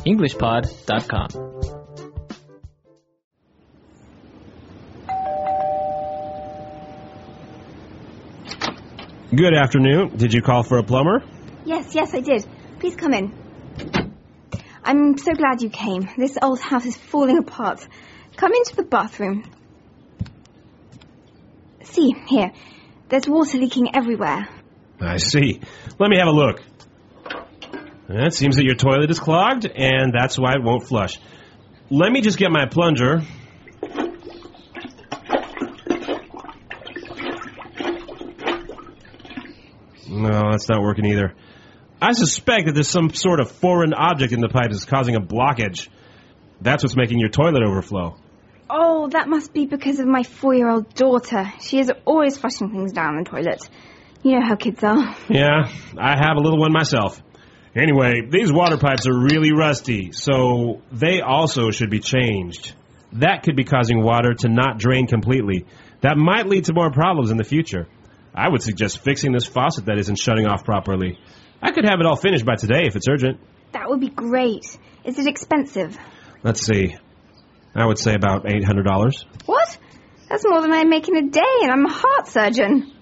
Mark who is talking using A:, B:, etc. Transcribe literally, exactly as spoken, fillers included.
A: English Pod dot com.
B: Good afternoon. Did you call for a plumber?
C: Yes, yes, I did. Please come in. I'm so glad you came. This old house is falling apart. Come into the bathroom. See, here. There's water leaking everywhere.
B: I see. Let me have a look. It seems that your toilet is clogged, and that's why it won't flush. Let me just get my plunger. No, that's not working either. I suspect that there's some sort of foreign object in the pipe that's causing a blockage. That's what's making your toilet overflow.
C: Oh, that must be because of my four-year-old daughter. She is always flushing things down the toilet. You know how kids are.
B: Yeah, I have a little one myself. Anyway, these water pipes are really rusty, so they also should be changed. That could be causing water to not drain completely. That might lead to more problems in the future. I would suggest fixing this faucet that isn't shutting off properly. I could have it all finished by today if it's urgent.
C: That would be great. Is it expensive?
B: Let's see. I would say about eight hundred dollars.
C: What? That's more than I make in a day, and I'm a heart surgeon.